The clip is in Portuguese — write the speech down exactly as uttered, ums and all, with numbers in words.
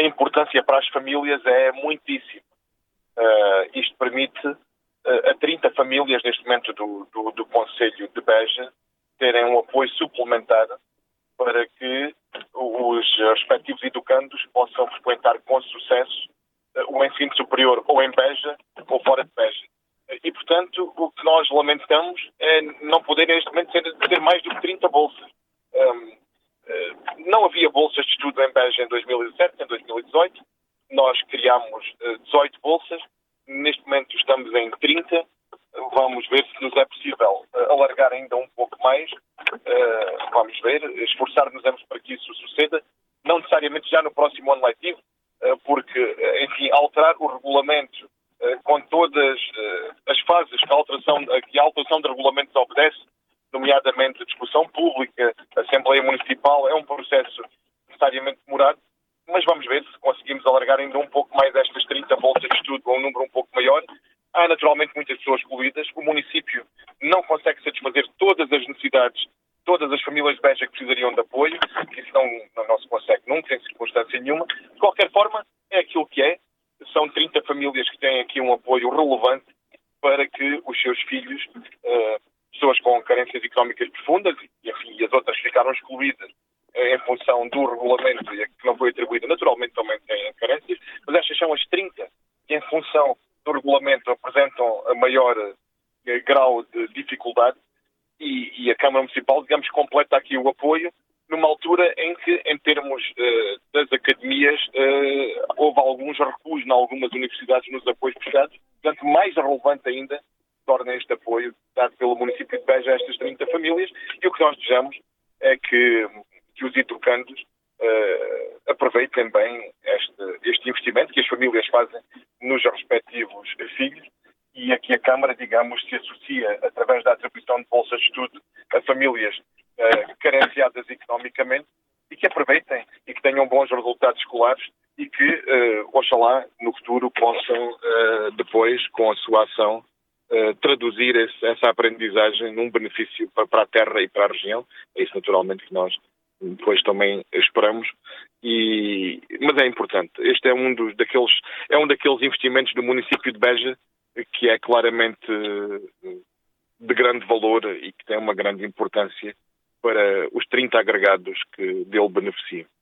importância para as famílias é muitíssima. Uh, isto permite uh, a trinta famílias, neste momento, do, do, do Concelho de Beja, terem um apoio suplementar para que os respectivos educandos possam frequentar com sucesso uh, o ensino superior ou em Beja ou fora de Beja. E, portanto, o que nós lamentamos é não poder, neste momento, ser, ter mais do que trinta bolsas. Um, uh, não havia bolsas de estudo em Beja em dois mil e dezessete, em dois mil e dezoito. Nós criámos uh, dezoito bolsas. Neste momento estamos em trinta. Vamos ver se nos é possível uh, alargar ainda um pouco mais. Uh, vamos ver, esforçar-nos para que isso suceda. Não necessariamente já no próximo ano letivo, uh, porque, uh, enfim, alterar o regulamento com todas uh, as fases que a, alteração, que a alteração de regulamentos obedece, nomeadamente a discussão pública, a Assembleia Municipal, é um processo necessariamente demorado, mas vamos ver se conseguimos alargar ainda um pouco mais estas trinta bolsas de estudo a um número um pouco maior. Há naturalmente muitas pessoas excluídas, o município não consegue satisfazer todas as necessidades, todas as famílias de Beja que precisariam de apoio, que isso não, não se consegue nunca, em circunstância nenhuma. De qualquer forma, é aquilo que é. São trinta famílias que têm aqui um apoio relevante para que os seus filhos, uh, pessoas com carências económicas profundas, e, enfim, e as outras que ficaram excluídas uh, em função do regulamento e que não foi atribuído, naturalmente também têm carências, mas estas são as trinta que, em função do regulamento, apresentam a maior uh, grau de dificuldade e, e a Câmara Municipal, digamos, completa aqui o apoio numa altura em que, em termos uh, das academias, uh, houve alguns recuos em algumas universidades nos apoios prestados. Portanto, mais relevante ainda torna este apoio dado pelo município de Beja a estas trinta famílias. E o que nós desejamos é que, que os educandos uh, aproveitem bem este, este investimento que as famílias fazem nos respectivos filhos, e aqui a Câmara, digamos, se associa, através da atribuição de bolsas de estudo a famílias Uh, carenciadas economicamente, e que aproveitem e que tenham bons resultados escolares e que, uh, oxalá, no futuro possam uh, depois, com a sua ação, uh, traduzir esse, essa aprendizagem num benefício para, para a terra e para a região. É isso naturalmente que nós depois também esperamos. E, mas é importante. Este é um dos daqueles, é um daqueles investimentos do município de Beja que é claramente uh, de grande valor e que tem uma grande importância para os trinta agregados que dele beneficiam.